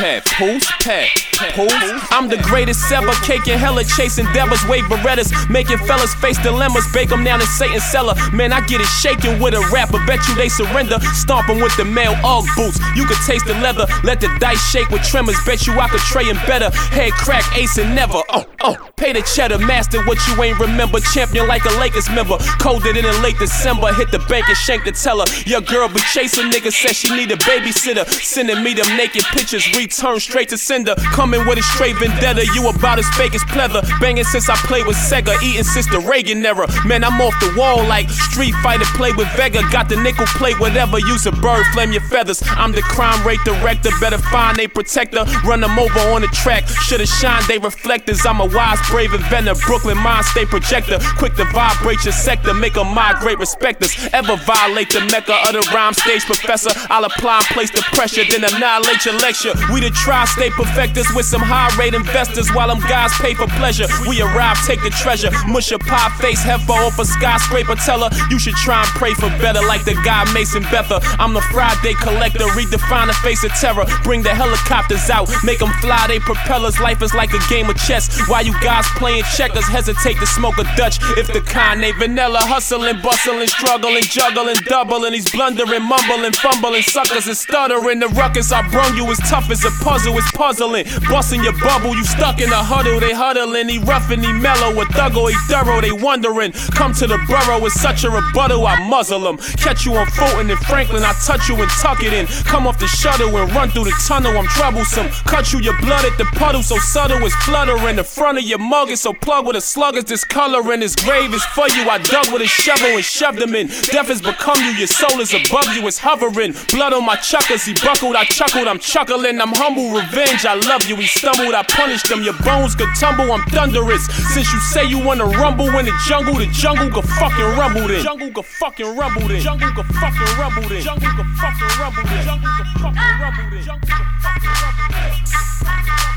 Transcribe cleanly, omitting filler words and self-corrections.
pad, pools, pad, pools. I'm the greatest ever, caking hella, chasing devils, wave berettas, making fellas face dilemmas, bake them down in Satan's cellar. Man, I get it shaking with a rapper, bet you they surrender. Stomping with the male Ugg boots, you can taste the leather. Let the dice shake with tremors, bet you I could tray and better. Head crack, ace and never. Pay the cheddar, master what you ain't remember. Champion like a Lakers member, colder than in late December. Hit the bank and shank the teller. Your girl be chasing niggas, said she need a babysitter. Sending me them naked pictures, return straight to sender. Coming with a straight vendetta, you about as fake as pleather. Banging since I played with Sega, eating since the Reagan era. Man, I'm off the wall like Street Fighter, play with Vega. Got the nickel plate, whatever, use a bird, flame your feathers. I'm the crime rate director, better find a protector. Run them over on the track, should've shined they reflectors. I'm a wise, brave inventor, Brooklyn mind state projector. Quick to vibrate your sector, make them migrate, respect us. Ever violate the mecca of the rhyme stage professor, I'll apply and place the pressure, then annihilate your lecture. We the tri-state perfectors with some high-rate investors, while them guys pay for pleasure. We arrive, take the treasure, mush a pie face, heifer off a skyscraper. Tell her you should try and pray for better, like the guy Mason Bether. I'm the Friday collector, redefine the face of terror. Bring the helicopters out, make them fly they propellers. Life is like a game of chess, while you guys playing checkers hesitate to smoke a Dutch. If the Kanye vanilla, hustling, bustling, struggling, juggling, doubling. He's blundering, mumbling, fumbling, suckers and stuttering. The ruckus I brung you is tough as a puzzle, it's puzzling. Busting your bubble, you stuck in a huddle. They huddling, he rough and he mellow, a thuggle, he thorough. They wondering, come to the borough with such a rebuttal, I muzzle them. Catch you on Fulton and Franklin, I touch you and tuck it in. Come off the shuttle and run through the tunnel, I'm troublesome. Cut you your blood at the puddle, so subtle it's fluttering. The front of your mug is so plugged with a slug is discoloring. His grave is for you, I dug with a shovel and shoved him in. Death has become you, your soul is above you, it's hovering. Blood on my chuckers, he buckled, I chuckled, I'm chuckling. I'm humble, revenge, I love you. He stumbled, I punished him. Your bones could tumble, I'm thunderous. Since you say you wanna rumble in the jungle go fucking rumble then. Jungle go fucking rumble then. Jungle go fucking rumble then. Jungle go fucking rumble then. Jungle go fucking rumble then. Jungle go fucking rumble then.